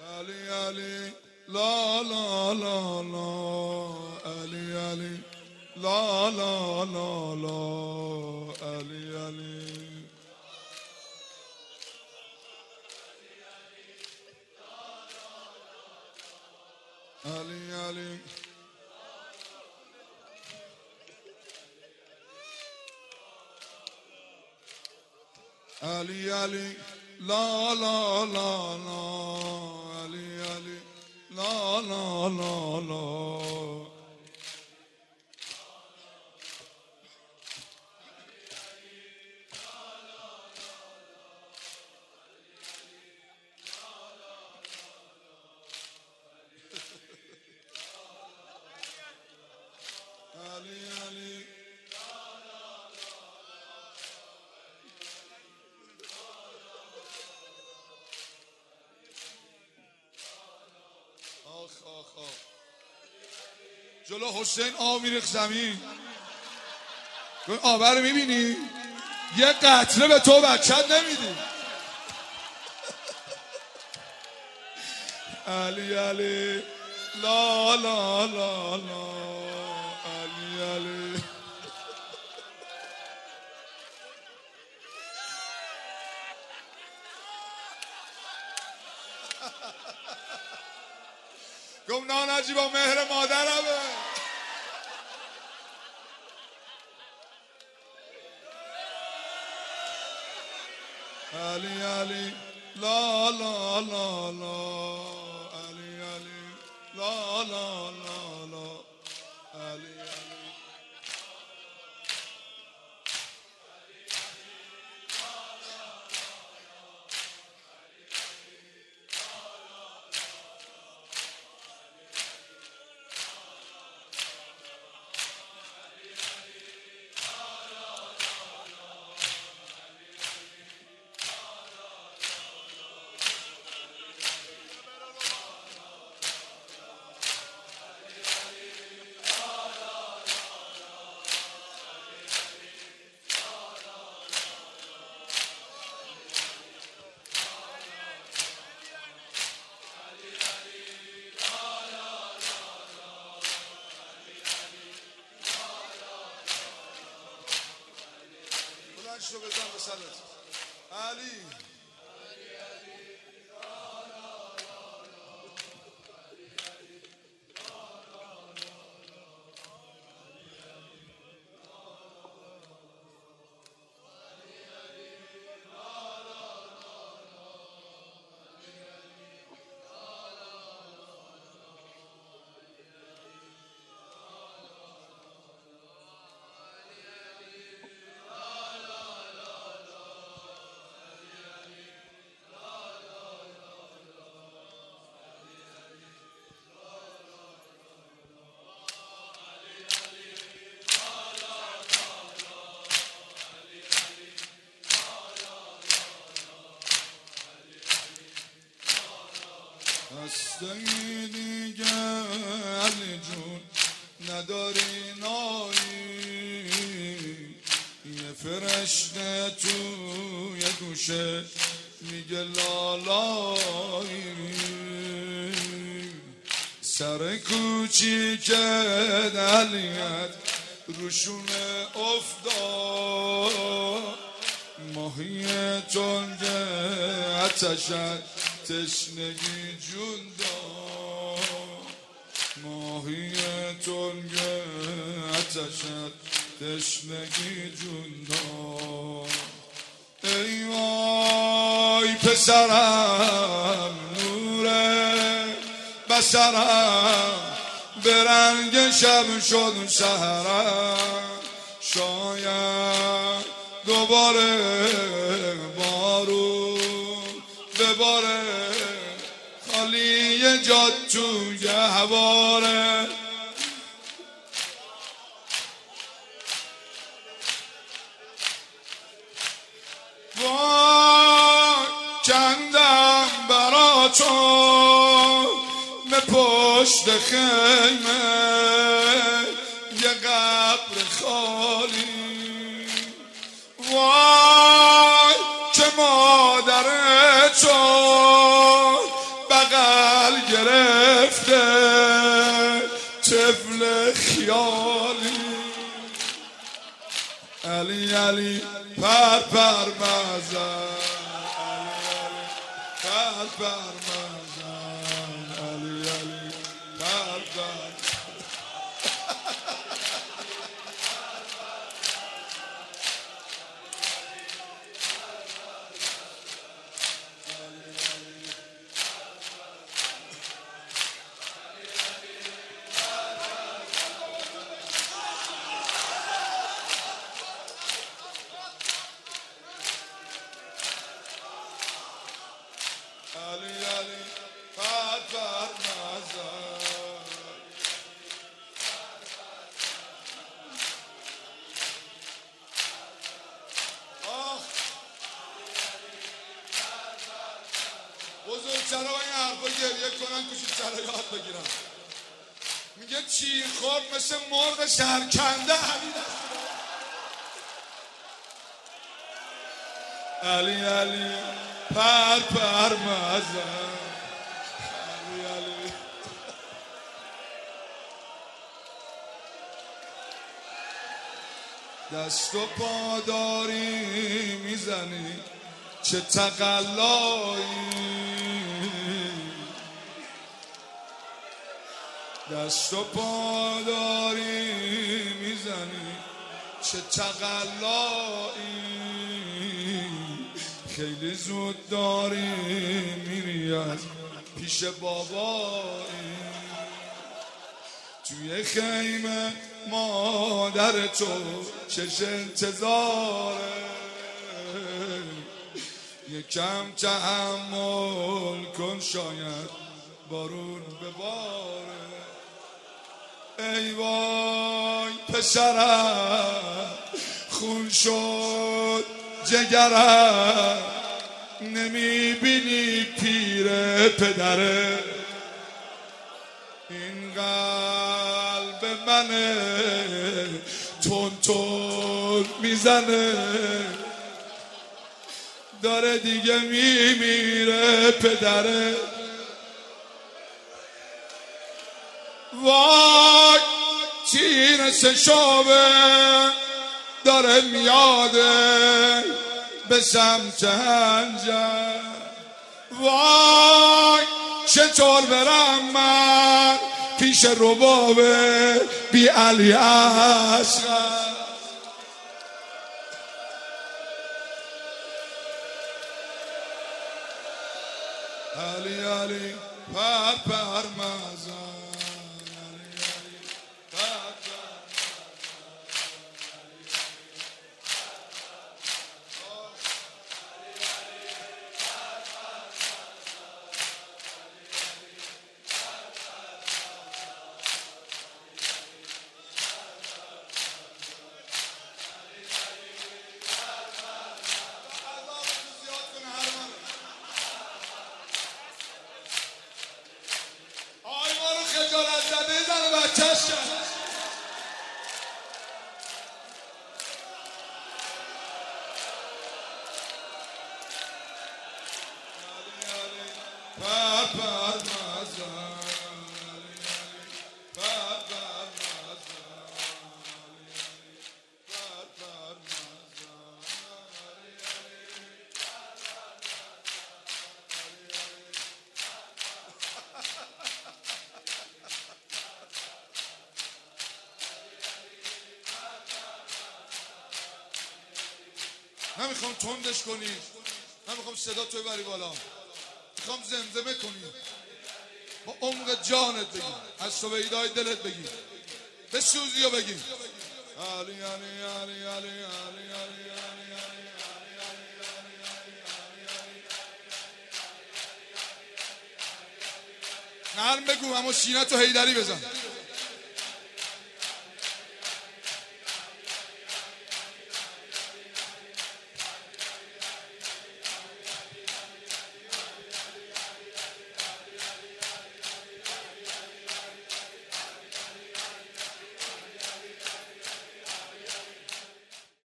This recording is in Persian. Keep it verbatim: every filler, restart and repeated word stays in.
علی علی لا لا لا لا علی علی لا لا لا لا علی علی علی علی علی علی لا لا لا لا علی علی لا لا لا لا علی علی آخ آخ آخ جلو حسین آب میریخت زمین. آب رو میبینی؟ یه قطره به تو بچت نمیدی. علی علی لا لا لا لا علی علی گم نانجی با مهر مادرمه. علی علی لا لا لا لا علی علی لا لا لا لا علی علی شو بزن به سرت علی هستی دیگه علی جون نداری نایی، یه فرشته توی گوشه میگه لالایی، سر کوچیک علیت روشونه افتاد، ماهی تنگ آتشت تشنگی جون داد، ماهی تنگ آتشت تشنگی جون داد. ای وای پسرم نوره بسرم، به رنگ شب شد سحرم، شاید دوباره بارون بباره، خالی جاد توی هواره. وای کندم برا تو به پشت خیمه یه قبر خالی، وای که مادر تو بغل گرفته طفل خیالی علی علی پر پر مزن پر پر مزن علی علی پر پر علی علی پر پر مزن آه بزرگترها این حرفا گریه کنن کوچیک‌ترها یاد بگیرن. میگه چی خورد مثل مرغ شهرکنده علی علی پر پر مزن علی علی دست و پا داری میزنی چه تقلایی دست و پا داری میزنی چه تقلایی خیلی زود داری میری از پیش بابایی توی خیمه مادر تو چش انتظاره یکم تحمل کن شاید بارون بباره ای وای پسرم خون شد جگرم نمیبینی پیر پدره این قلب منه تون تون میزنه داره دیگه میمیره پدره وای تیر سشابه داره میاده به سمت هنجر وای چطور برم من پیش رباب بی علی اصغر علی علی پر پر مزن خجالت زده زن بچهش کرد پر پر مزن پر پر مزن پر پر نمیخوام تندش کنی نمیخوام صدا توی بری بالا میخوام زمزمه کنی با عمق جانت بگی از سویدای دلت بگی به سوزی رو بگی علی علی علی علی علی علی نرم بگو اما سینه تو هیدری بزن